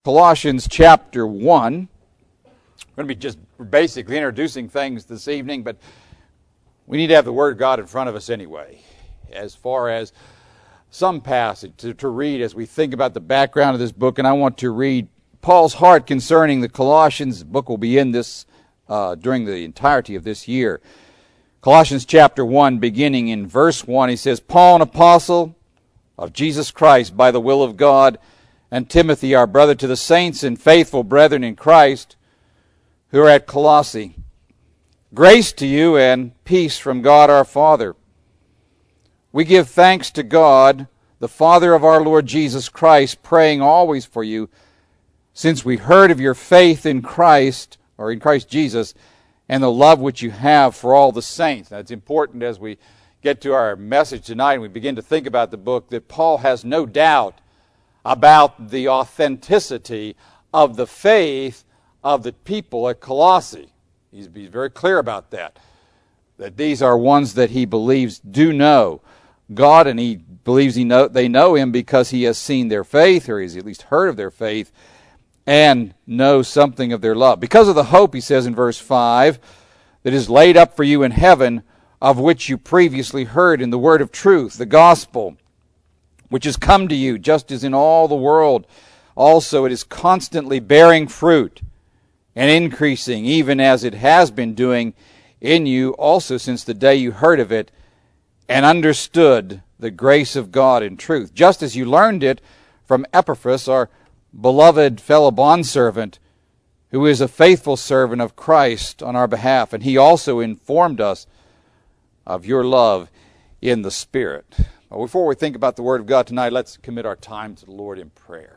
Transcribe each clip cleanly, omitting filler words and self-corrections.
Colossians chapter 1. We're going to be just basically introducing things this evening, but we need to have the Word of God in front of us anyway, as far as some passage to read as we think about the background of this book. And I want to read Paul's heart concerning the Colossians. The book will be in this during the entirety of this year. Colossians chapter 1, beginning in verse 1, he says, Paul, an apostle of Jesus Christ by the will of God, and Timothy, our brother, to the saints and faithful brethren in Christ who are at Colossae. Grace to you and peace from God our Father. We give thanks to God, the Father of our Lord Jesus Christ, praying always for you, since we heard of your faith in Christ, or in Christ Jesus, and the love which you have for all the saints. Now, it's important as we get to our message tonight and we begin to think about the book that Paul has no doubt about the authenticity of the faith of the people at Colossae. He's very clear about that these are ones that he believes do know God, and he believes they know him because he has seen their faith, or he's at least heard of their faith, and knows something of their love. Because of the hope, he says in verse 5, that is laid up for you in heaven, of which you previously heard in the word of truth, the gospel, which has come to you, just as in all the world also it is constantly bearing fruit and increasing, even as it has been doing in you also since the day you heard of it and understood the grace of God in truth, just as you learned it from Epaphras, our beloved fellow bondservant, who is a faithful servant of Christ on our behalf, and he also informed us of your love in the Spirit. Well, before we think about the Word of God tonight, let's commit our time to the Lord in prayer.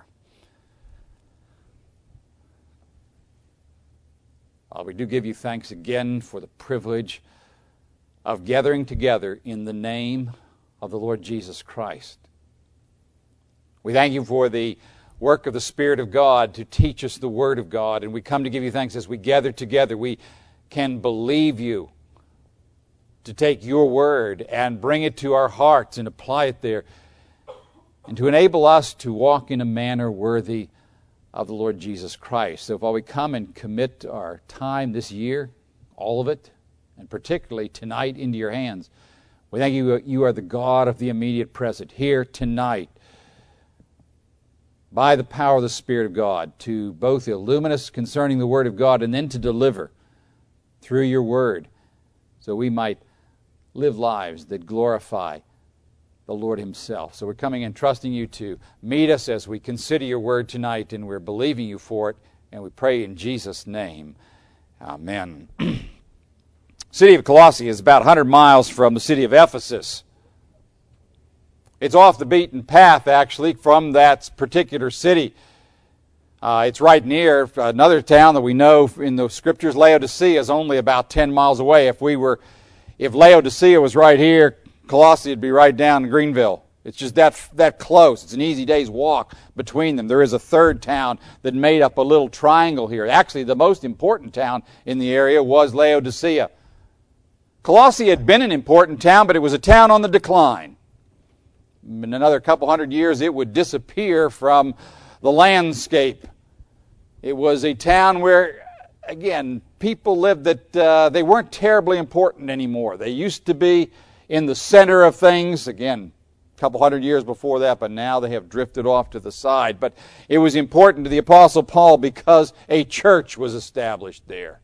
We do give you thanks again for the privilege of gathering together in the name of the Lord Jesus Christ. We thank you for the work of the Spirit of God to teach us the Word of God, and we come to give you thanks as we gather together. We can believe you to take your Word and bring it to our hearts and apply it there, and to enable us to walk in a manner worthy of the Lord Jesus Christ. So while we come and commit our time this year, all of it, and particularly tonight, into your hands, we thank you. You are the God of the immediate present, here tonight, by the power of the Spirit of God, to both illumine us concerning the Word of God and then to deliver through your Word, so we might live lives that glorify the Lord Himself. So we're coming and trusting you to meet us as we consider your Word tonight, and we're believing you for it, and we pray in Jesus' name. Amen. The city of Colossae is about 100 miles from the city of Ephesus. It's off the beaten path, actually, from that particular city. It's right near another town that we know in the Scriptures, Laodicea, is only about 10 miles away. If Laodicea was right here, Colossae would be right down in Greenville. It's just that close. It's an easy day's walk between them. There is a third town that made up a little triangle here. Actually, the most important town in the area was Laodicea. Colossae had been an important town, but it was a town on the decline. In another couple hundred years, it would disappear from the landscape. It was a town where, again, people lived that they weren't terribly important anymore. They used to be in the center of things, again, a couple hundred years before that, but now they have drifted off to the side. But it was important to the Apostle Paul because a church was established there.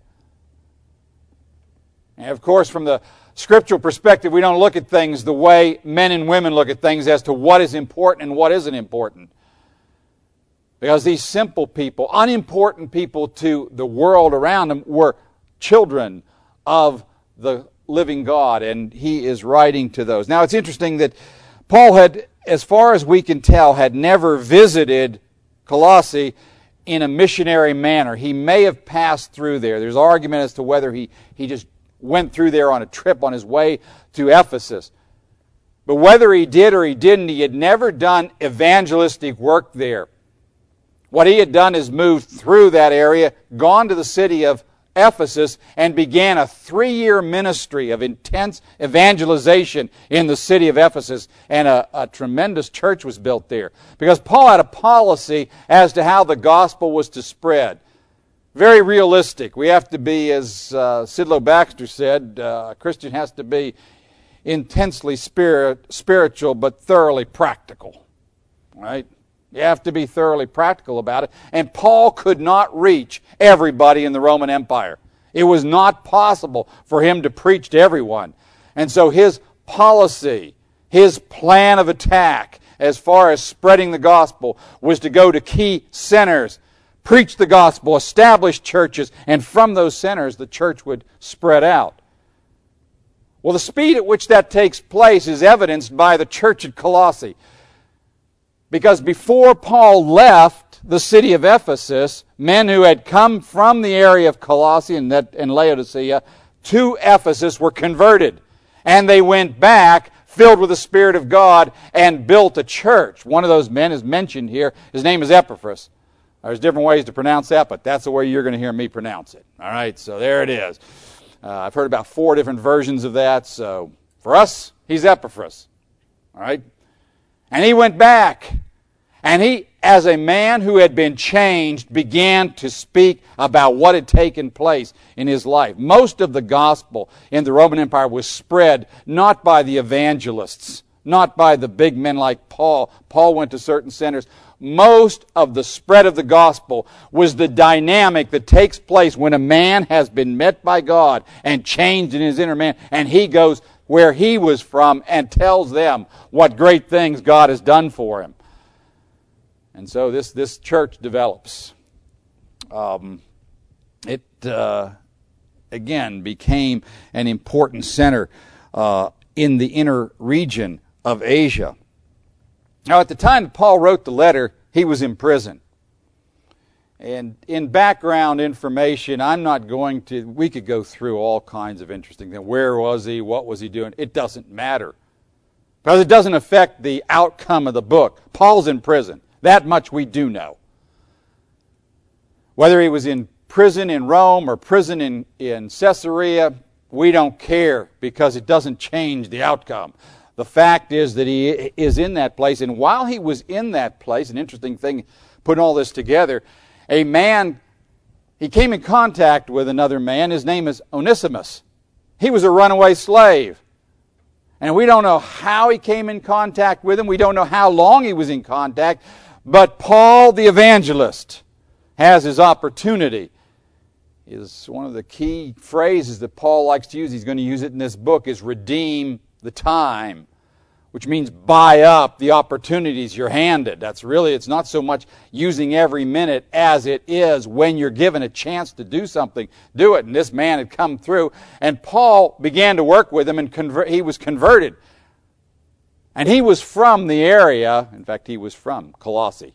And of course, from the scriptural perspective, we don't look at things the way men and women look at things as to what is important and what isn't important. Because these simple people, unimportant people to the world around them, were children of the living God, and he is writing to those. Now, it's interesting that Paul had, as far as we can tell, had never visited Colossae in a missionary manner. He may have passed through there. There's argument as to whether he just went through there on a trip on his way to Ephesus. But whether he did or he didn't, he had never done evangelistic work there. What he had done is moved through that area, gone to the city of Ephesus and began a 3-year ministry of intense evangelization in the city of Ephesus, and a tremendous church was built there. Because Paul had a policy as to how the gospel was to spread. Very realistic. We have to be, as Sidlow Baxter said, a Christian has to be intensely spiritual but thoroughly practical. Right? You have to be thoroughly practical about it. And Paul could not reach everybody in the Roman Empire. It was not possible for him to preach to everyone. And so his policy, his plan of attack as far as spreading the gospel was to go to key centers, preach the gospel, establish churches, and from those centers the church would spread out. Well, the speed at which that takes place is evidenced by the church at Colossae. Because before Paul left the city of Ephesus, men who had come from the area of Colossae and Laodicea to Ephesus were converted. And they went back filled with the Spirit of God and built a church. One of those men is mentioned here. His name is Epaphras. There's different ways to pronounce that, but that's the way you're going to hear me pronounce it. All right, so there it is. I've heard about 4 different versions of that. So for us, he's Epaphras. All right? And he went back, and he, as a man who had been changed, began to speak about what had taken place in his life. Most of the gospel in the Roman Empire was spread not by the evangelists, not by the big men like Paul. Paul went to certain centers. Most of the spread of the gospel was the dynamic that takes place when a man has been met by God and changed in his inner man, and he goes where he was from and tells them what great things God has done for him. And so this church develops. It again became an important center in the inner region of Asia. Now, at the time that Paul wrote the letter, he was in prison. And in background information, I'm not going to, we could go through all kinds of interesting things. Where was he? What was he doing? It doesn't matter. Because it doesn't affect the outcome of the book. Paul's in prison. That much we do know. Whether he was in prison in Rome or prison in Caesarea, we don't care because it doesn't change the outcome. The fact is that he is in that place, and while he was in that place, an interesting thing, putting all this together, a man, he came in contact with another man. His name is Onesimus. He was a runaway slave. And we don't know how he came in contact with him. We don't know how long he was in contact. But Paul the evangelist has his opportunity. Is one of the key phrases that Paul likes to use. He's going to use it in this book, is redeem the time, which means buy up the opportunities you're handed. That's really, it's not so much using every minute as it is when you're given a chance to do something, do it. And this man had come through, and Paul began to work with him, and he was converted. And he was from the area, in fact, he was from Colossae.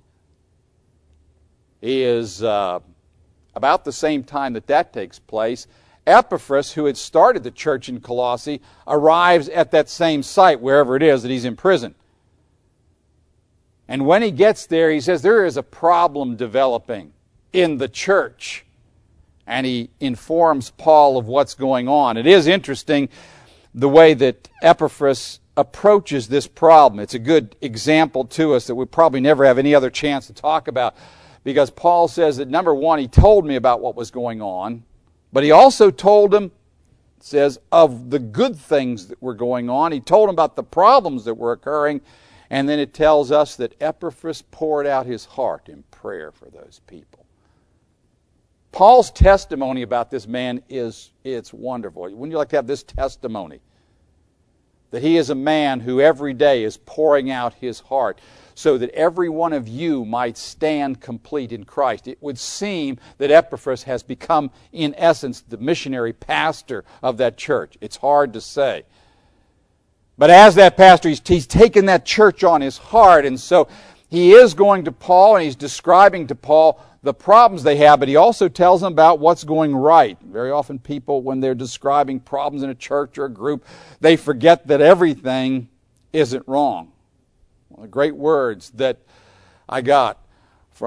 He is about the same time that takes place. Epaphras, who had started the church in Colossae, arrives at that same site, wherever it is that he's in prison. And when he gets there, he says there is a problem developing in the church. And he informs Paul of what's going on. It is interesting the way that Epaphras approaches this problem. It's a good example to us that we probably never have any other chance to talk about. Because Paul says that, number one, he told me about what was going on. But he also told him, it says, of the good things that were going on. He told him about the problems that were occurring. And then it tells us that Epaphras poured out his heart in prayer for those people. Paul's testimony about this man it's wonderful. Wouldn't you like to have this testimony? That he is a man who every day is pouring out his heart so that every one of you might stand complete in Christ. It would seem that Epaphras has become, in essence, the missionary pastor of that church. It's hard to say. But as that pastor, he's taken that church on his heart, and so he is going to Paul, and he's describing to Paul the problems they have, but he also tells them about what's going right. Very often people, when they're describing problems in a church or a group, they forget that everything isn't wrong. One of the great words that I got from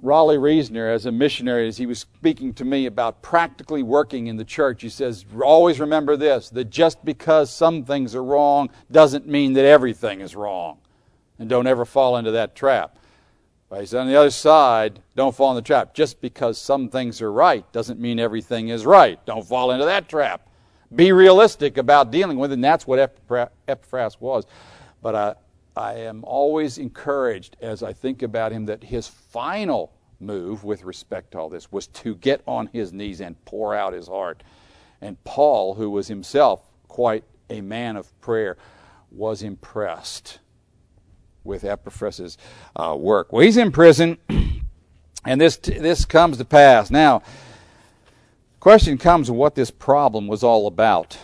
Raleigh Reasoner, as a missionary, as he was speaking to me about practically working in the church, he says, always remember this, that just because some things are wrong doesn't mean that everything is wrong. And don't ever fall into that trap. But he said, on the other side, don't fall in the trap. Just because some things are right doesn't mean everything is right. Don't fall into that trap. Be realistic about dealing with it, and that's what Epaphras was. But I am always encouraged as I think about him that his final move with respect to all this was to get on his knees and pour out his heart. And Paul, who was himself quite a man of prayer, was impressed with Epaphras' work. Well, he's in prison, and this comes to pass. Now, the question comes of what this problem was all about.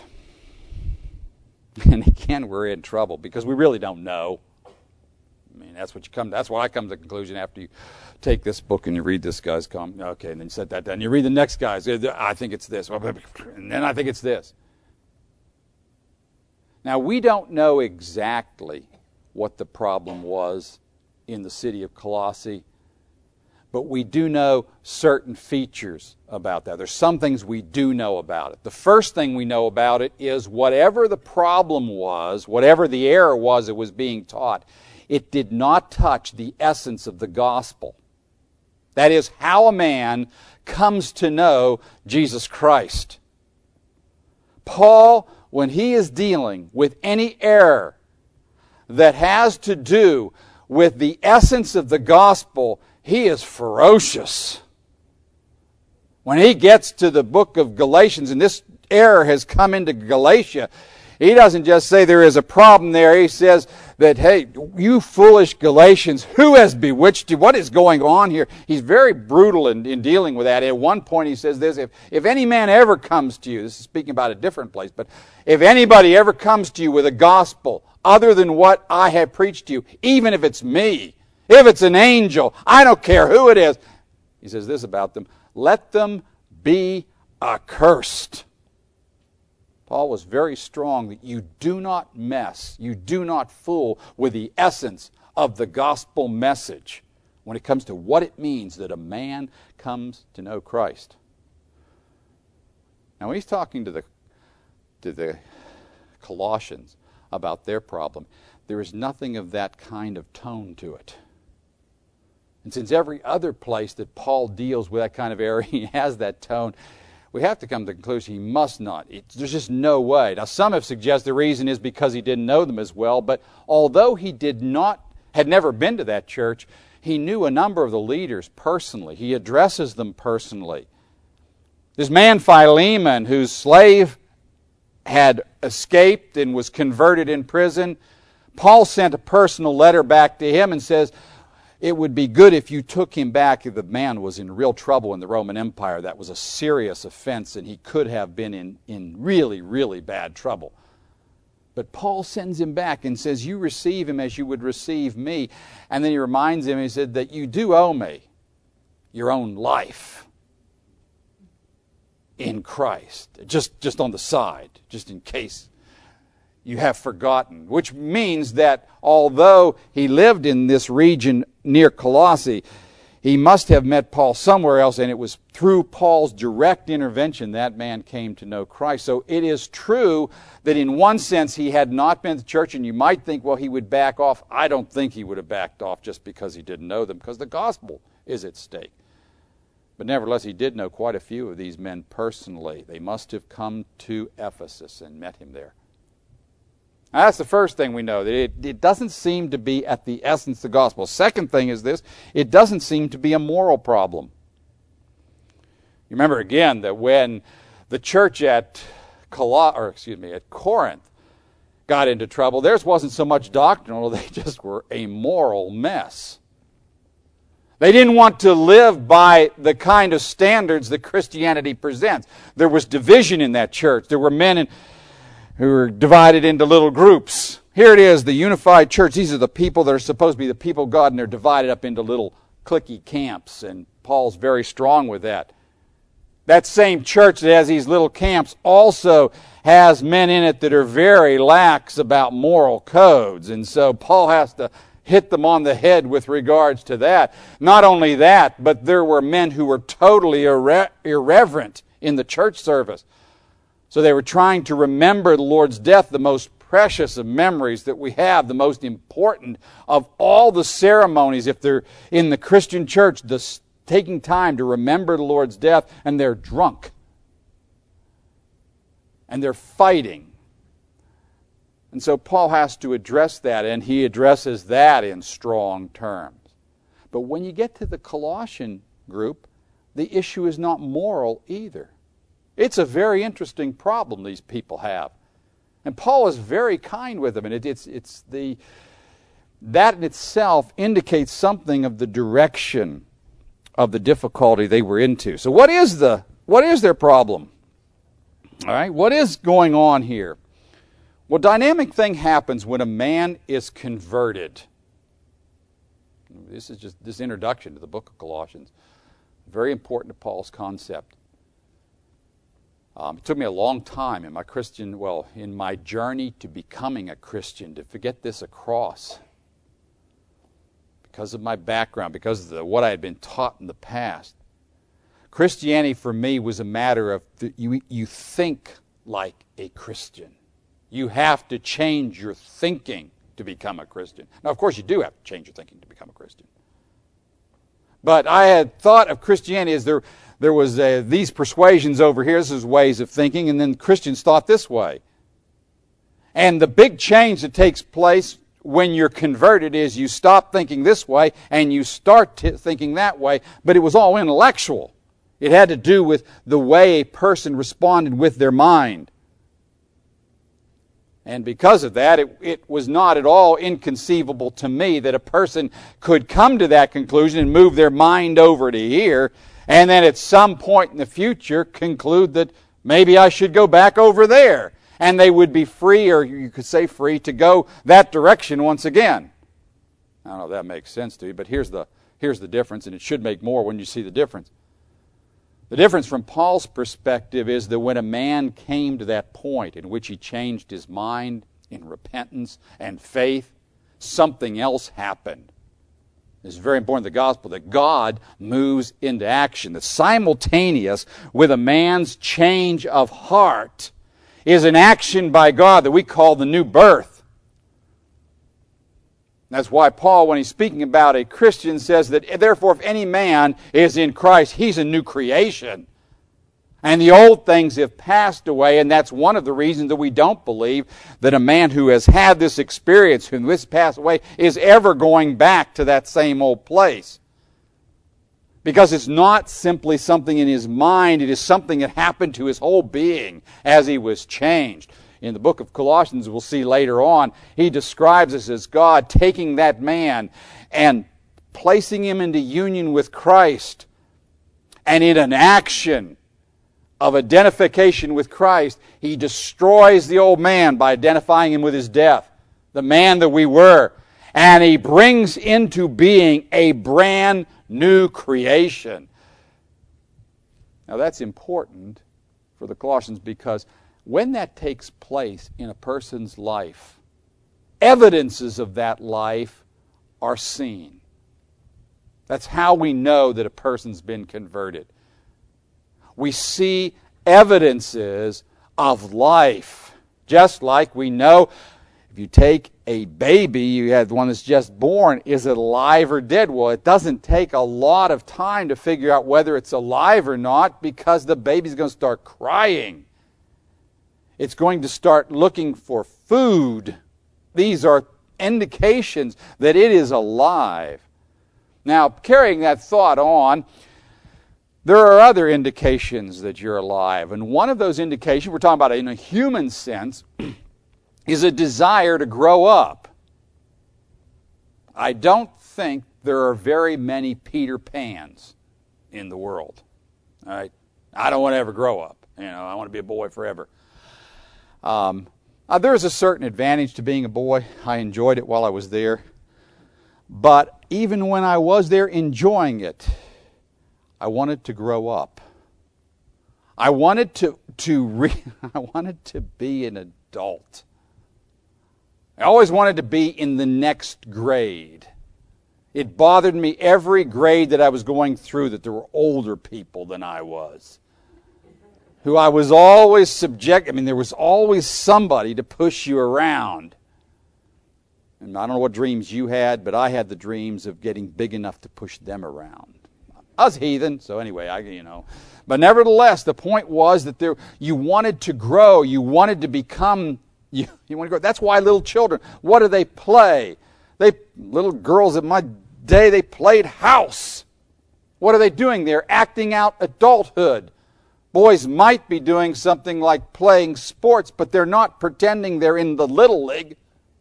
And again, we're in trouble because we really don't know. I mean, that's why I come to the conclusion after you take this book and you read this guy's comment. Okay, and then you set that down. You read the next guy's. I think it's this. And then I think it's this. Now, we don't know exactly what the problem was in the city of Colossae, but we do know certain features about that. There's some things we do know about it. The first thing we know about it is whatever the problem was, whatever the error was that was being taught, it did not touch the essence of the gospel. That is, how a man comes to know Jesus Christ. Paul, when he is dealing with any error that has to do with the essence of the gospel, he is ferocious. When he gets to the book of Galatians, and this error has come into Galatia, he doesn't just say there is a problem there. He says that, hey, you foolish Galatians, who has bewitched you? What is going on here? He's very brutal in dealing with that. At one point he says this, if any man ever comes to you, this is speaking about a different place, but if anybody ever comes to you with a gospel other than what I have preached to you, even if it's me, if it's an angel, I don't care who it is. He says this about them, let them be accursed. Paul was very strong that you do not mess, you do not fool with the essence of the gospel message when it comes to what it means that a man comes to know Christ. Now when he's talking to the Colossians about their problem, there is nothing of that kind of tone to it. And since every other place that Paul deals with that kind of error, he has that tone, we have to come to the conclusion he must not. There's just no way. Now, some have suggested the reason is because he didn't know them as well, but although he had never been to that church, he knew a number of the leaders personally. He addresses them personally. This man Philemon, whose slave had escaped and was converted in prison, Paul sent a personal letter back to him and says, it would be good if you took him back. The man was in real trouble in the Roman Empire. That was a serious offense, and he could have been in really, really bad trouble. But Paul sends him back and says, you receive him as you would receive me. And then he reminds him, he said, that you do owe me your own life in Christ. Just on the side, just in case you have forgotten. Which means that although he lived in this region near Colossae, he must have met Paul somewhere else, and it was through Paul's direct intervention that man came to know Christ. So it is true that in one sense he had not been to church, and you might think, well, he would back off. I don't think he would have backed off just because he didn't know them, because the gospel is at stake. But nevertheless, he did know quite a few of these men personally. They must have come to Ephesus and met him there. Now, that's the first thing we know, that it doesn't seem to be at the essence of the gospel. Second thing is this, it doesn't seem to be a moral problem. You remember again that when the church at Corinth got into trouble, theirs wasn't so much doctrinal, they just were a moral mess. They didn't want to live by the kind of standards that Christianity presents. There was division in that church. There were men who were divided into little groups. Here it is, the unified church. These are the people that are supposed to be the people of God, and they're divided up into little cliquey camps, and Paul's very strong with that. That same church that has these little camps also has men in it that are very lax about moral codes, and so Paul has to hit them on the head with regards to that. Not only that, but there were men who were totally irreverent in the church service. So they were trying to remember the Lord's death, the most precious of memories that we have, the most important of all the ceremonies. If they're in the Christian church, taking time to remember the Lord's death, and they're drunk. And they're fighting. And so Paul has to address that, and he addresses that in strong terms. But when you get to the Colossian group, the issue is not moral either. It's a very interesting problem these people have. And Paul is very kind with them, and that in itself indicates something of the direction of the difficulty they were into. So what is their problem? All right, what is going on here? Well, dynamic thing happens when a man is converted. This is just this introduction to the book of Colossians. Very important to Paul's concept. It took me a long time in my journey to becoming a Christian to get this across. Because of my background, because of what I had been taught in the past. Christianity for me was a matter of you think like a Christian. You have to change your thinking to become a Christian. Now, of course, you do have to change your thinking to become a Christian. But I had thought of Christianity as there was these persuasions over here, this is ways of thinking, and then Christians thought this way. And the big change that takes place when you're converted is you stop thinking this way and you start thinking that way, but it was all intellectual. It had to do with the way a person responded with their mind. And because of that, it was not at all inconceivable to me that a person could come to that conclusion and move their mind over to here, and then at some point in the future conclude that maybe I should go back over there. And they would be free, or you could say free, to go that direction once again. I don't know if that makes sense to you, but here's the difference, and it should make more when you see the difference. The difference from Paul's perspective is that when a man came to that point in which he changed his mind in repentance and faith, something else happened. It's very important in the gospel that God moves into action. That simultaneous with a man's change of heart is an action by God that we call the new birth. That's why Paul, when he's speaking about a Christian, says that, therefore, if any man is in Christ, he's a new creation. And the old things have passed away, and that's one of the reasons that we don't believe that a man who has had this experience, who has passed away, is ever going back to that same old place. Because it's not simply something in his mind, it is something that happened to his whole being as he was changed. In the book of Colossians, we'll see later on, he describes us as God taking that man and placing him into union with Christ. And in an action of identification with Christ, he destroys the old man by identifying him with his death, the man that we were. And he brings into being a brand new creation. Now that's important for the Colossians because when that takes place in a person's life, evidences of that life are seen. That's how we know that a person's been converted. We see evidences of life. Just like we know, if you take a baby, you have one that's just born, is it alive or dead? Well, it doesn't take a lot of time to figure out whether it's alive or not because the baby's going to start crying. It's going to start looking for food. These are indications that it is alive. Now, carrying that thought on, there are other indications that you're alive. And one of those indications, we're talking about in a human sense, is a desire to grow up. I don't think there are very many Peter Pans in the world. All right? I don't want to ever grow up. I want to be a boy forever. There is a certain advantage to being a boy. I enjoyed it while I was there. But even when I was there enjoying it, I wanted to grow up. I wanted to be an adult. I always wanted to be in the next grade. It bothered me every grade that I was going through that there were older people than I was, who I was always there was always somebody to push you around. And I don't know what dreams you had, but I had the dreams of getting big enough to push them around. I was heathen, so anyway, But nevertheless, the point was that you wanted to grow. You wanted to become, you want to grow. That's why little children, what do they play? Little girls in my day, they played house. What are they doing? They're acting out adulthood. Boys might be doing something like playing sports, but they're not pretending they're in the Little League.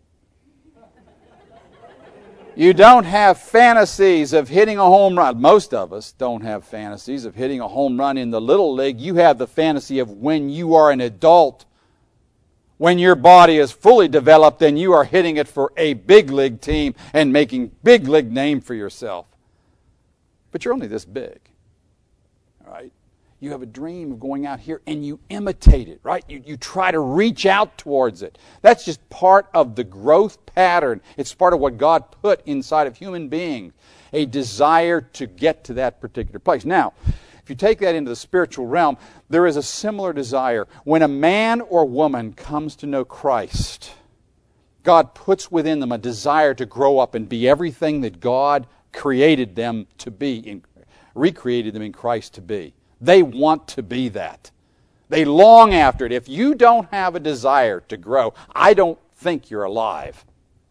You don't have fantasies of hitting a home run. Most of us don't have fantasies of hitting a home run in the Little League. You have the fantasy of when you are an adult, when your body is fully developed and you are hitting it for a big league team and making big league name for yourself. But you're only this big, all right? You have a dream of going out here and you imitate it, right? You try to reach out towards it. That's just part of the growth pattern. It's part of what God put inside of human beings, a desire to get to that particular place. Now, if you take that into the spiritual realm, there is a similar desire. When a man or woman comes to know Christ, God puts within them a desire to grow up and be everything that God created them to be, recreated them in Christ to be. They want to be that. They long after it. If you don't have a desire to grow, I don't think you're alive.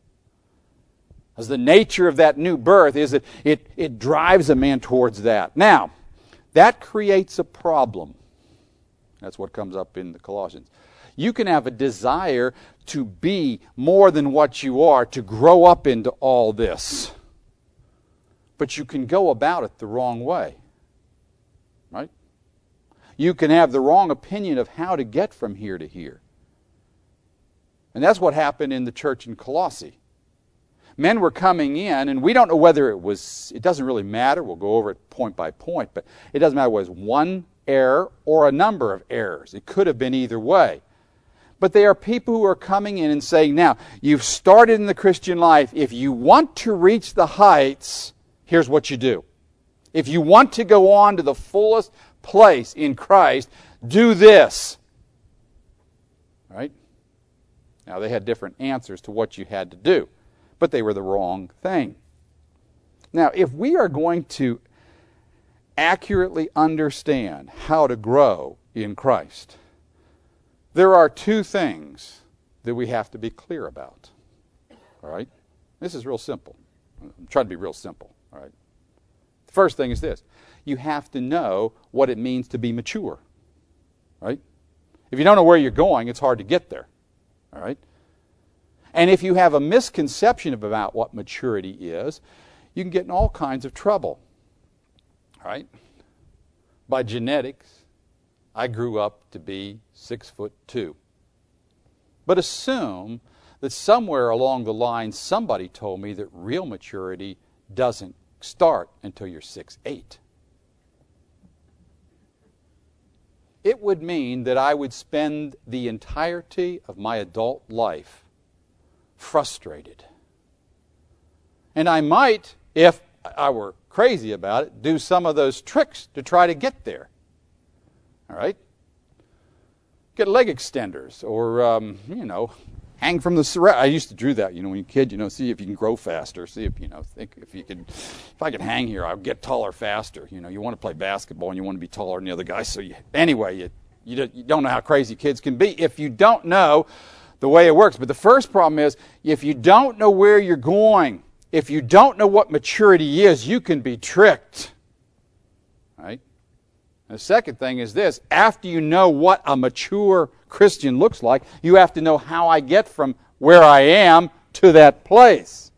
As the nature of that new birth is that it drives a man towards that. Now, that creates a problem. That's what comes up in the Colossians. You can have a desire to be more than what you are, to grow up into all this. But you can go about it the wrong way. Right? You can have the wrong opinion of how to get from here to here. And that's what happened in the church in Colossae. Men were coming in, and we don't know whether it doesn't really matter. We'll go over it point by point, but it doesn't matter whether it was one error or a number of errors. It could have been either way. But they are people who are coming in and saying, now, you've started in the Christian life. If you want to reach the heights, here's what you do. If you want to go on to the fullest place in Christ, do this. Right? Now, they had different answers to what you had to do, but they were the wrong thing. Now, if we are going to accurately understand how to grow in Christ, there are two things that we have to be clear about. All right? This is real simple. I'm trying to be real simple. All right? The first thing is this. You have to know what it means to be mature. Right? If you don't know where you're going, it's hard to get there. All right? And if you have a misconception about what maturity is, you can get in all kinds of trouble. All right? By genetics, I grew up to be 6'2". But assume that somewhere along the line somebody told me that real maturity doesn't start until you're 6'8". It would mean that I would spend the entirety of my adult life frustrated. And I might, if I were crazy about it, do some of those tricks to try to get there. All right? Get leg extenders or, hang from the surround. I used to do that, when you're a kid, see if you can grow faster. See if, if I can hang here, I'll get taller faster. You want to play basketball and you want to be taller than the other guy. So you don't know how crazy kids can be if you don't know the way it works. But the first problem is, if you don't know where you're going, if you don't know what maturity is, you can be tricked. Right? And the second thing is this. After you know what a mature Christian looks like, you have to know how I get from where I am to that place.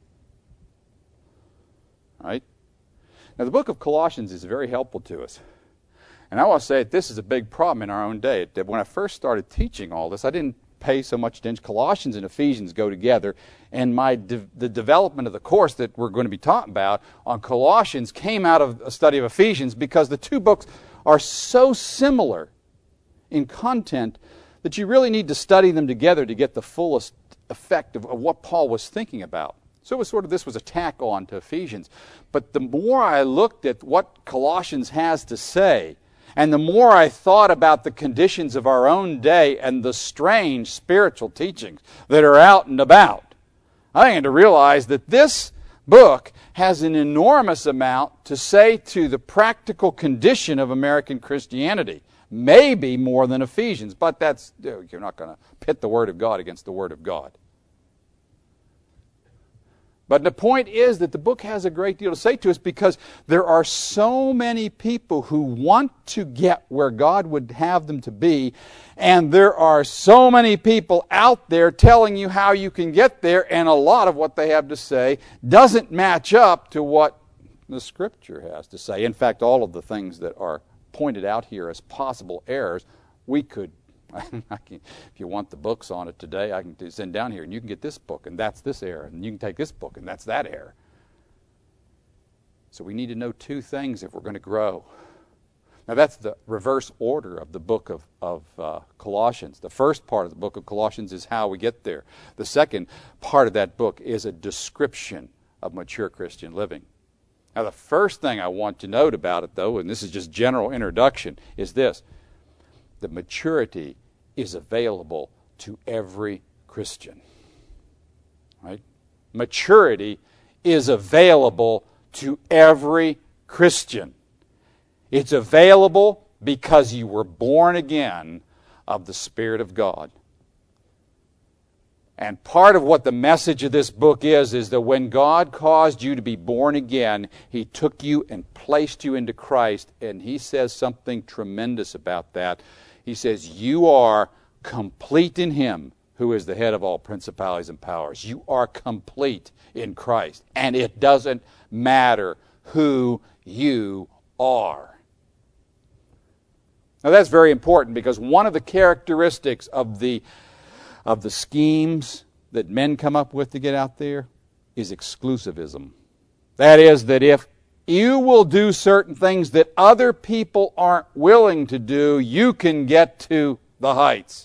Right? Now, the book of Colossians is very helpful to us. And I want to say that this is a big problem in our own day. That when I first started teaching all this, I didn't pay so much attention. Colossians and Ephesians go together, and the development of the course that we're going to be talking about on Colossians came out of a study of Ephesians, because the two books are so similar in content that you really need to study them together to get the fullest effect of what Paul was thinking about. So it was sort of, this was a tack on to Ephesians. But the more I looked at what Colossians has to say, and the more I thought about the conditions of our own day and the strange spiritual teachings that are out and about, I began to realize that this book has an enormous amount to say to the practical condition of American Christianity. Maybe more than Ephesians, but that's, you're not going to pit the Word of God against the Word of God. But the point is that the book has a great deal to say to us because there are so many people who want to get where God would have them to be, and there are so many people out there telling you how you can get there, and a lot of what they have to say doesn't match up to what the Scripture has to say. In fact, all of the things that are pointed out here as possible errors, we could, if you want the books on it today, I can send down here and you can get this book and that's this error, and you can take this book and that's that error. So we need to know two things if we're going to grow. Now that's the reverse order of the book of Colossians. The first part of the book of Colossians is how we get there. The second part of that book is a description of mature Christian living. Now the first thing I want to note about it, though, and this is just general introduction, is this: that maturity is available to every Christian. Right? Maturity is available to every Christian. It's available because you were born again of the Spirit of God. And part of what the message of this book is that when God caused you to be born again, He took you and placed you into Christ, and He says something tremendous about that. He says, you are complete in Him who is the head of all principalities and powers. You are complete in Christ, and it doesn't matter who you are. Now that's very important because one of the characteristics of the schemes that men come up with to get out there is exclusivism. That is, that if you will do certain things that other people aren't willing to do, you can get to the heights.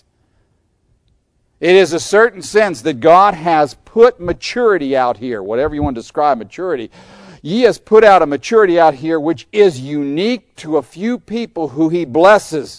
It is a certain sense that God has put maturity out here, whatever you want to describe maturity. He has put out a maturity out here which is unique to a few people who He blesses.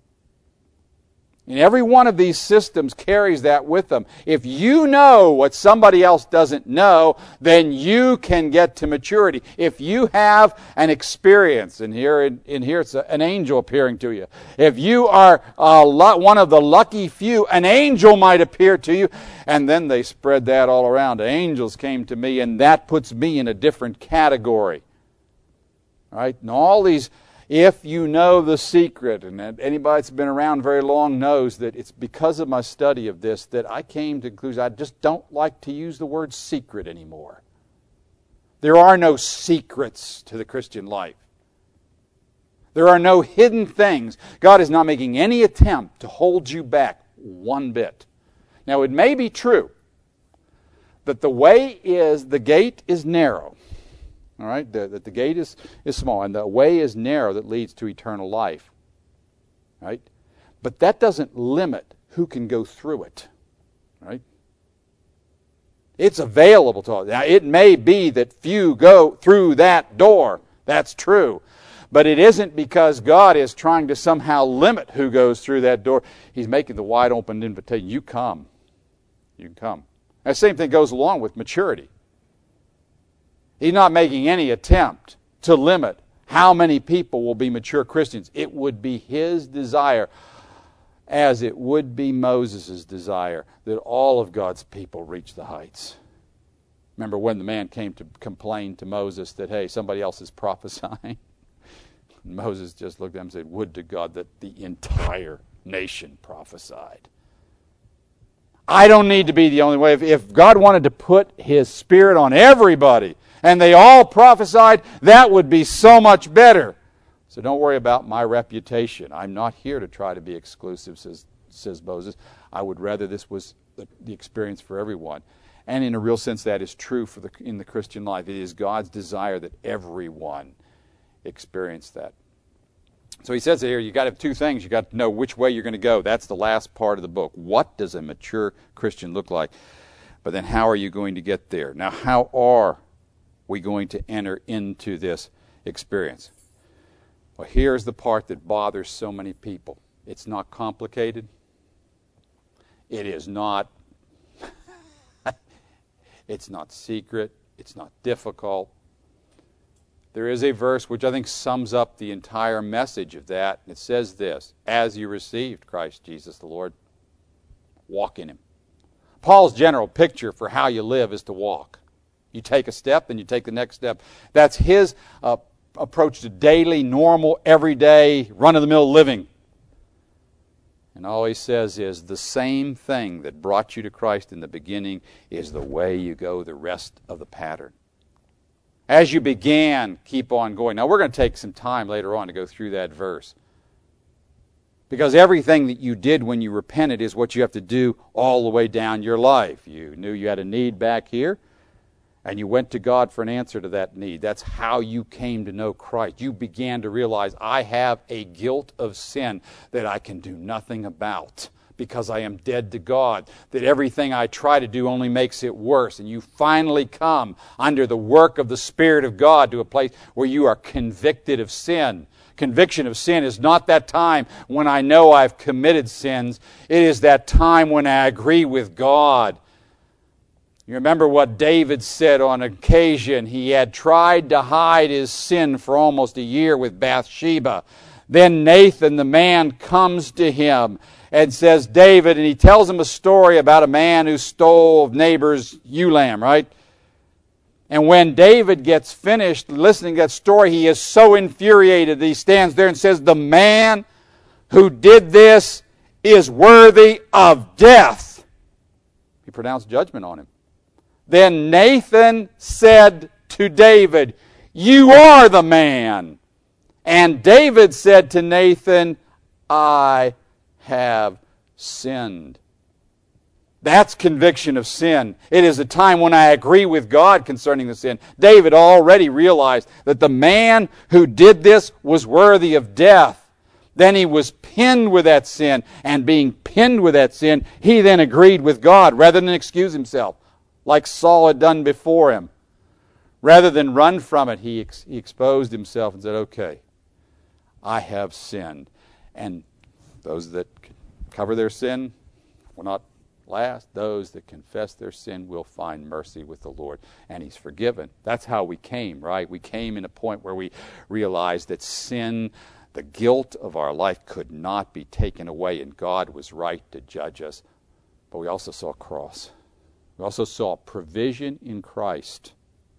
And every one of these systems carries that with them. If you know what somebody else doesn't know, then you can get to maturity. If you have an experience, and here it's an angel appearing to you. If you are one of the lucky few, an angel might appear to you, and then they spread that all around. Angels came to me, and that puts me in a different category. All right? And all these... If you know the secret, and anybody that's been around very long knows that it's because of my study of this that I came to the conclusion I just don't like to use the word secret anymore. There are no secrets to the Christian life. There are no hidden things. God is not making any attempt to hold you back one bit. Now it may be true that the gate is narrow. All right, that the gate is small, and the way is narrow that leads to eternal life. Right? But that doesn't limit who can go through it. Right? It's available to all. Now, it may be that few go through that door. That's true. But it isn't because God is trying to somehow limit who goes through that door. He's making the wide open invitation. You come. You can come. That same thing goes along with maturity. He's not making any attempt to limit how many people will be mature Christians. It would be His desire, as it would be Moses' desire, that all of God's people reach the heights. Remember when the man came to complain to Moses that, hey, somebody else is prophesying? Moses just looked at him and said, would to God that the entire nation prophesied. I don't need to be the only way. If God wanted to put His Spirit on everybody, and they all prophesied, that would be so much better. So don't worry about my reputation. I'm not here to try to be exclusive, says Moses. I would rather this was the experience for everyone. And in a real sense, that is true in the Christian life. It is God's desire that everyone experience that. So he says here, you got to have two things. You got to know which way you're going to go. That's the last part of the book. What does a mature Christian look like? But then how are you going to get there? Now, how are we going to enter into this experience? Well, here's the part that bothers so many people. It's not complicated. It is not it's not secret. It's not difficult. There is a verse which I think sums up the entire message of that. It says this: as you received Christ Jesus the Lord, walk in Him. Paul's general picture for how you live is to walk. You take a step, then you take the next step. That's his approach to daily, normal, everyday, run-of-the-mill living. And all he says is the same thing that brought you to Christ in the beginning is the way you go the rest of the pattern. As you began, keep on going. Now, we're going to take some time later on to go through that verse. Because everything that you did when you repented is what you have to do all the way down your life. You knew you had a need back here, and you went to God for an answer to that need. That's how you came to know Christ. You began to realize, I have a guilt of sin that I can do nothing about, because I am dead to God, that everything I try to do only makes it worse. And you finally come under the work of the Spirit of God to a place where you are convicted of sin. Conviction of sin is not that time when I know I've committed sins. It is that time when I agree with God. You remember what David said on occasion. He had tried to hide his sin for almost a year with Bathsheba. Then Nathan, the man, comes to him and says, David, and he tells him a story about a man who stole neighbor's ewe lamb, right? And when David gets finished listening to that story, he is so infuriated that he stands there and says, the man who did this is worthy of death. He pronounced judgment on him. Then Nathan said to David, you are the man. And David said to Nathan, I have sinned. That's conviction of sin. It is a time when I agree with God concerning the sin. David already realized that the man who did this was worthy of death. Then he was pinned with that sin, and being pinned with that sin, he then agreed with God rather than excuse himself, like Saul had done before him. Rather than run from it, he exposed himself and said, okay, I have sinned. And those that cover their sin will not last. Those that confess their sin will find mercy with the Lord, and He's forgiven. That's how we came, right? We came in a point where we realized that sin, the guilt of our life, could not be taken away, and God was right to judge us. But we also saw a cross. We also saw provision in Christ.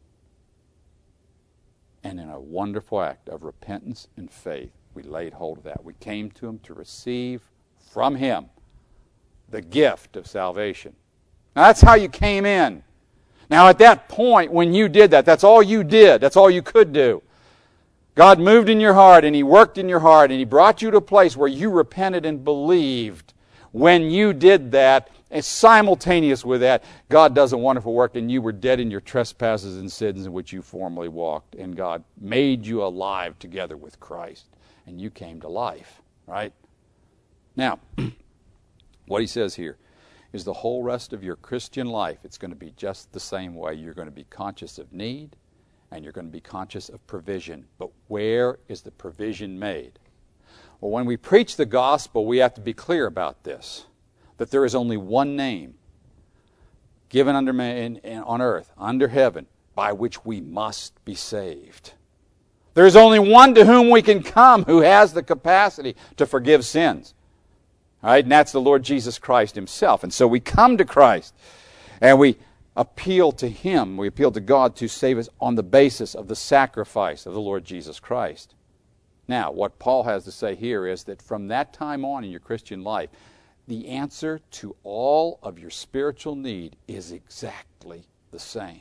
And in a wonderful act of repentance and faith, we laid hold of that. We came to Him to receive from Him the gift of salvation. Now that's how you came in. Now at that point, when you did that, that's all you did. That's all you could do. God moved in your heart, and He worked in your heart, and He brought you to a place where you repented and believed. When you did that, and simultaneous with that, God does a wonderful work, and you were dead in your trespasses and sins in which you formerly walked, and God made you alive together with Christ, and you came to life, right? Now, what he says here is the whole rest of your Christian life, it's going to be just the same way. You're going to be conscious of need, and you're going to be conscious of provision. But where is the provision made? Well, when we preach the gospel, we have to be clear about this, that there is only one name given under man on earth, under heaven, by which we must be saved. There is only one to whom we can come who has the capacity to forgive sins. All right, and that's the Lord Jesus Christ Himself. And so we come to Christ, and we appeal to Him. We appeal to God to save us on the basis of the sacrifice of the Lord Jesus Christ. Now, what Paul has to say here is that from that time on in your Christian life, the answer to all of your spiritual need is exactly the same.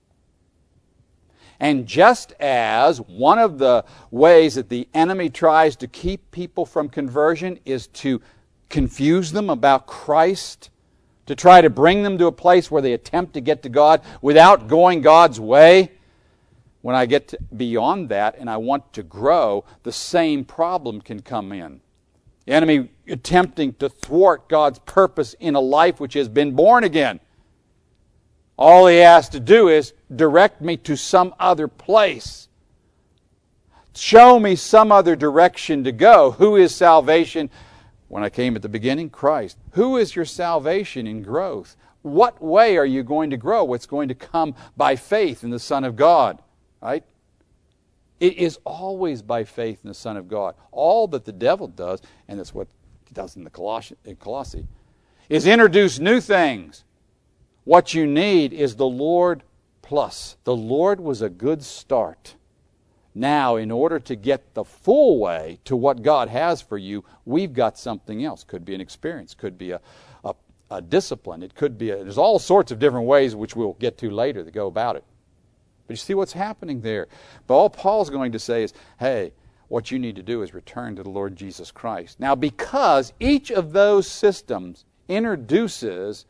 And just as one of the ways that the enemy tries to keep people from conversion is to confuse them about Christ, to try to bring them to a place where they attempt to get to God without going God's way, when I get beyond that and I want to grow, the same problem can come in. The enemy attempting to thwart God's purpose in a life which has been born again. All he has to do is direct me to some other place. Show me some other direction to go. Who is salvation? When I came at the beginning, Christ. Who is your salvation in growth? What way are you going to grow? What's going to come by faith in the Son of God? Right? It is always by faith in the Son of God. All that the devil does, and that's what he does in Colossae, is introduce new things. What you need is the Lord plus. The Lord was a good start. Now, in order to get the full way to what God has for you, we've got something else. Could be an experience. Could be a discipline. It could be there's all sorts of different ways which we'll get to later to go about it. But you see what's happening there. But all Paul's going to say is, hey, what you need to do is return to the Lord Jesus Christ. Now, because each of those systems introduces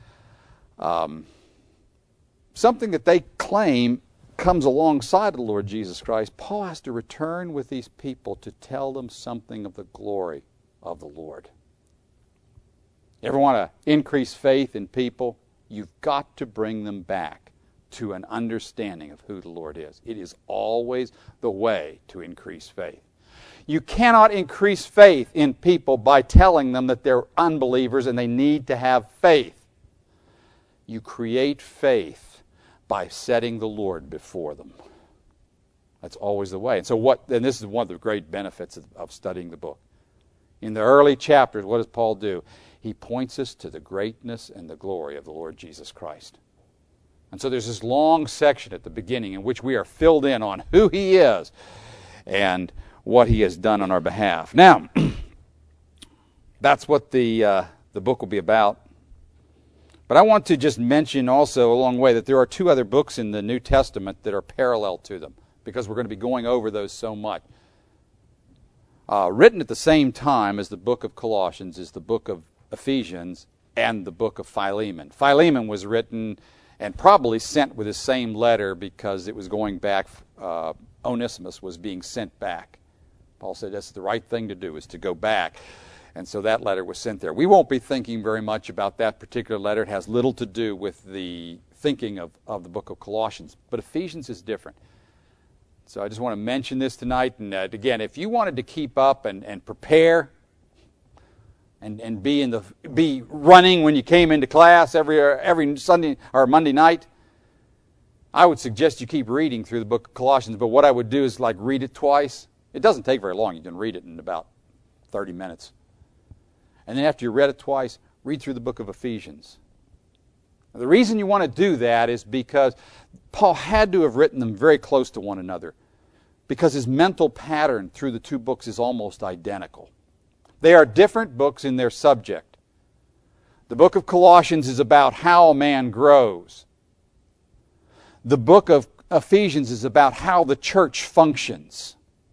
something that they claim comes alongside of the Lord Jesus Christ, Paul has to return with these people to tell them something of the glory of the Lord. You ever want to increase faith in people? You've got to bring them back to an understanding of who the Lord is. It is always the way to increase faith. You cannot increase faith in people by telling them that they're unbelievers and they need to have faith. You create faith by setting the Lord before them. That's always the way. And this is one of the great benefits of studying the book. In the early chapters, what does Paul do? He points us to the greatness and the glory of the Lord Jesus Christ. And so there's this long section at the beginning in which we are filled in on who He is and what He has done on our behalf. Now, that's what the book will be about. But I want to just mention also along the way that there are two other books in the New Testament that are parallel to them, because we're going to be going over those so much. Written at the same time as the book of Colossians is the book of Ephesians and the book of Philemon. Philemon was written and probably sent with the same letter because it was going back. Onesimus was being sent back. Paul said that's the right thing to do, is to go back. And so that letter was sent there. We won't be thinking very much about that particular letter. It has little to do with the thinking of the book of Colossians. But Ephesians is different. So I just want to mention this tonight. And again, if you wanted to keep up and prepare and be running when you came into class every Sunday or Monday night, I would suggest you keep reading through the book of Colossians. But what I would do is read it twice. It doesn't take very long. You can read it in about 30 minutes. And then after you read it twice, read through the book of Ephesians. Now, the reason you want to do that is because Paul had to have written them very close to one another, because his mental pattern through the two books is almost identical. They are different books in their subject. The book of Colossians is about how a man grows. The book of Ephesians is about how the church functions.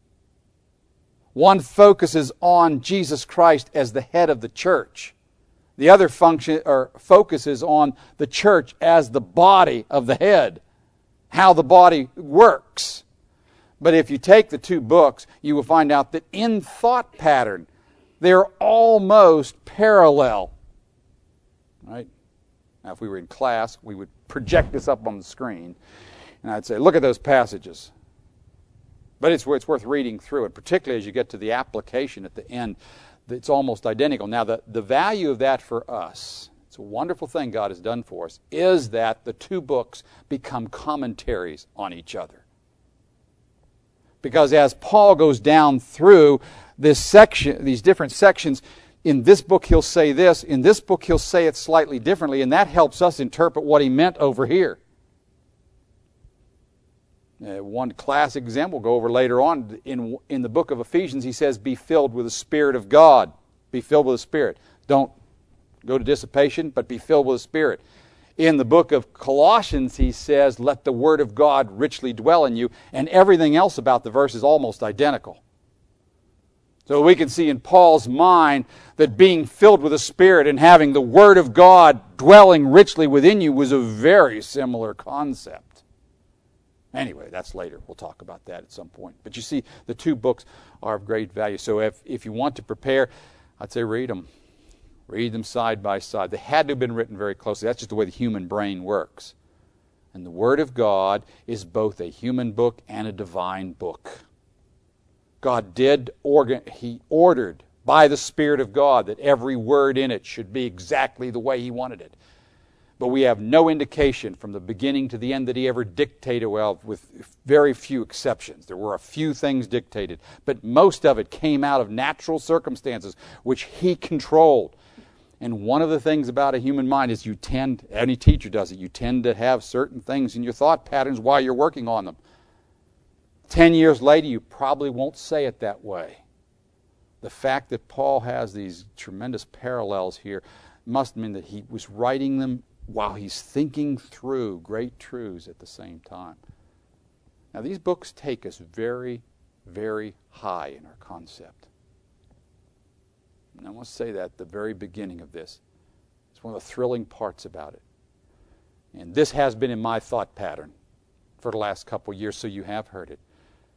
One focuses on Jesus Christ as the head of the church. The other focuses on the church as the body of the head, how the body works. But if you take the two books, you will find out that in thought pattern, they're almost parallel. Right? Now, if we were in class, we would project this up on the screen, and I'd say, look at those passages. But it's worth reading through it, particularly as you get to the application at the end. It's almost identical. Now, the value of that for us, it's a wonderful thing God has done for us, is that the two books become commentaries on each other. Because as Paul goes down through this section, these different sections, in this book he'll say this, in this book he'll say it slightly differently, and that helps us interpret what he meant over here. One classic example we'll go over later on in the book of Ephesians. He says, be filled with the Spirit of God. Be filled with the Spirit. Don't go to dissipation, but be filled with the Spirit. In the book of Colossians, he says, let the Word of God richly dwell in you. And everything else about the verse is almost identical. So we can see in Paul's mind that being filled with the Spirit and having the Word of God dwelling richly within you was a very similar concept. Anyway, that's later. We'll talk about that at some point. But you see, the two books are of great value. So if you want to prepare, I'd say read them. Read them side by side. They had to have been written very closely. That's just the way the human brain works. And the Word of God is both a human book and a divine book. God He ordered by the Spirit of God that every word in it should be exactly the way He wanted it. But we have no indication from the beginning to the end that He ever dictated, well, with very few exceptions. There were a few things dictated, but most of it came out of natural circumstances which He controlled. And one of the things about a human mind is any teacher does it, you tend to have certain things in your thought patterns while you're working on them. 10 years later, you probably won't say it that way. The fact that Paul has these tremendous parallels here must mean that he was writing them while he's thinking through great truths at the same time. Now, these books take us very, very high in our concept. And I want to say that at the very beginning of this. It's one of the thrilling parts about it. And this has been in my thought pattern for the last couple of years, so you have heard it.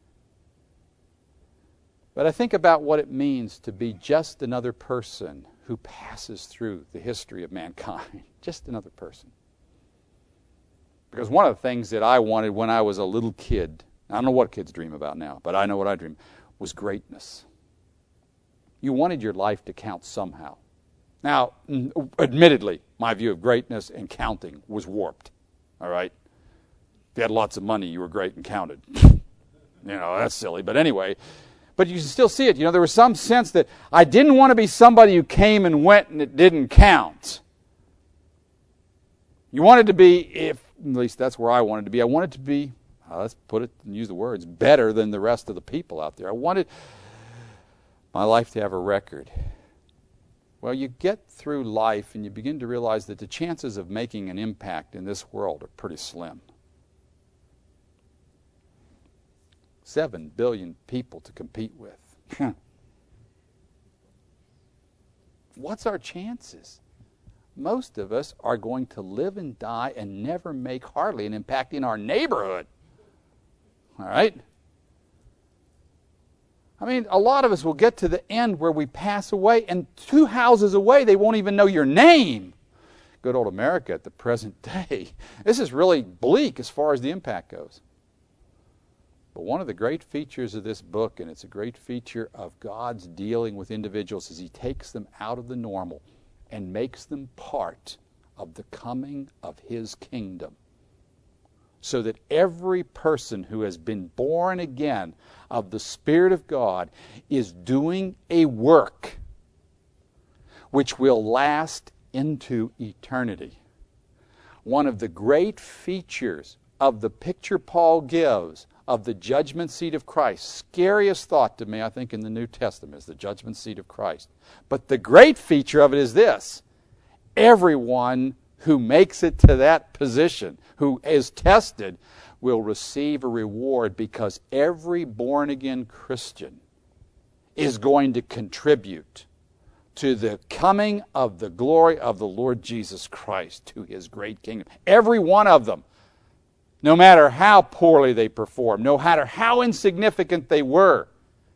But I think about what it means to be just another person who passes through the history of mankind. Just another person. Because one of the things that I wanted when I was a little kid, I don't know what kids dream about now, but I know what I dream, was greatness. You wanted your life to count somehow. Now, admittedly, my view of greatness and counting was warped. All right? If you had lots of money, you were great and counted. That's silly. But anyway, but you can still see it. There was some sense that I didn't want to be somebody who came and went and it didn't count. You wanted to be, at least that's where I wanted to be. I wanted to be, let's put it and use the words, better than the rest of the people out there. I wanted my life to have a record. Well, you get through life and you begin to realize that the chances of making an impact in this world are pretty slim. 7 billion people to compete with. What's our chances? Most of us are going to live and die and never make hardly an impact in our neighborhood. All right? I mean, a lot of us will get to the end where we pass away, and 2 houses away, they won't even know your name. Good old America at the present day. This is really bleak as far as the impact goes. But one of the great features of this book, and it's a great feature of God's dealing with individuals, is He takes them out of the normal and makes them part of the coming of His kingdom. So that every person who has been born again of the Spirit of God is doing a work which will last into eternity. One of the great features of the picture Paul gives of the judgment seat of Christ, scariest thought to me, I think, in the New Testament is the judgment seat of Christ. But the great feature of it is this: everyone who makes it to that position, who is tested, will receive a reward, because every born-again Christian is going to contribute to the coming of the glory of the Lord Jesus Christ, to His great kingdom. Every one of them. No matter how poorly they performed, no matter how insignificant they were.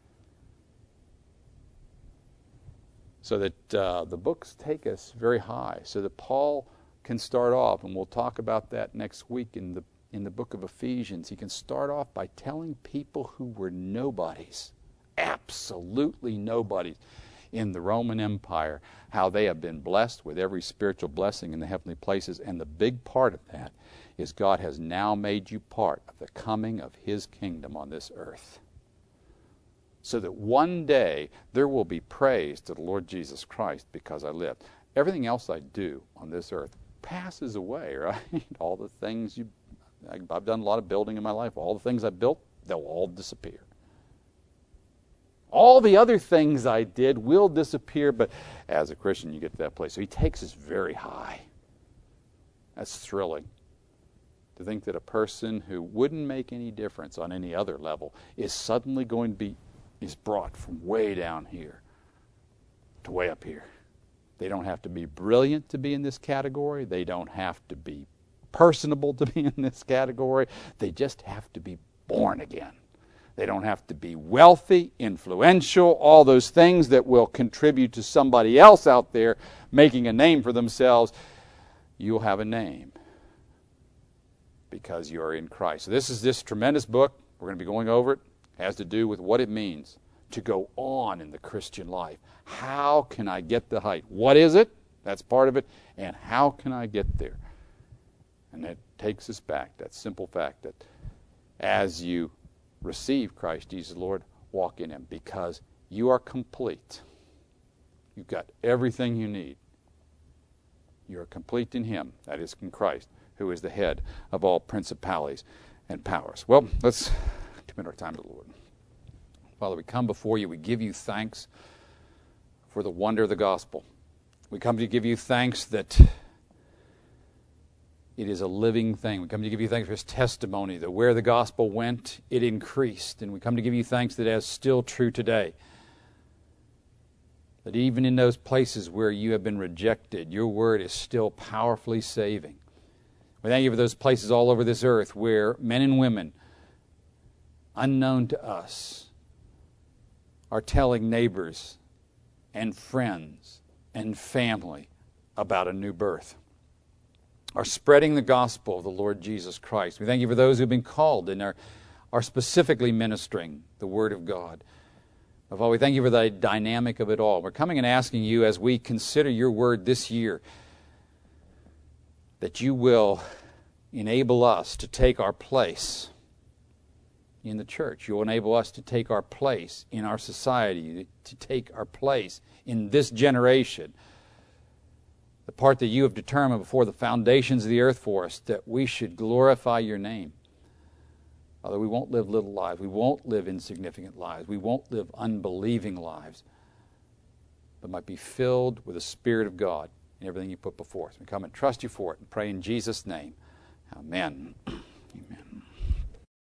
So that the books take us very high, so that Paul can start off, and we'll talk about that next week in the book of Ephesians. He can start off by telling people who were nobodies, absolutely nobodies, in the Roman Empire, how they have been blessed with every spiritual blessing in the heavenly places. And the big part of that is God has now made you part of the coming of His kingdom on this earth. So that one day there will be praise to the Lord Jesus Christ because I lived. Everything else I do on this earth passes away, right? All the things I've done a lot of building in my life. All the things I built, they'll all disappear. All the other things I did will disappear, but as a Christian you get to that place. So He takes us very high. That's thrilling. To think that a person who wouldn't make any difference on any other level is suddenly going to be brought from way down here to way up here. They don't have to be brilliant to be in this category. They don't have to be personable to be in this category. They just have to be born again. They don't have to be wealthy, influential, all those things that will contribute to somebody else out there making a name for themselves. You'll have a name because you're in Christ. So this is this tremendous book. We're going to be going over it. It has to do with what it means to go on in the Christian life. How can I get the height? What is it? That's part of it. And how can I get there? And it takes us back, that simple fact that as you receive Christ Jesus Lord, walk in Him because you are complete. You've got everything you need. You are complete in Him, that is in Christ, who is the head of all principalities and powers. Well, let's commit our time to the Lord. Father, we come before you. We give you thanks for the wonder of the gospel. We come to give you thanks that it is a living thing. We come to give you thanks for His testimony, that where the gospel went, it increased. And we come to give you thanks that it is still true today. That even in those places where you have been rejected, your word is still powerfully saving. We thank you for those places all over this earth where men and women, unknown to us, are telling neighbors and friends and family about a new birth, are spreading the gospel of the Lord Jesus Christ. We thank you for those who have been called and are specifically ministering the Word of God. Father, we thank you for the dynamic of it all. We're coming and asking you as we consider your Word this year that you will enable us to take our place in the church. You'll enable us to take our place in our society, to take our place in this generation. The part that you have determined before the foundations of the earth for us, that we should glorify your name. Father, we won't live little lives. We won't live insignificant lives. We won't live unbelieving lives, but might be filled with the Spirit of God in everything you put before us. We come and trust you for it and pray in Jesus' name. Amen.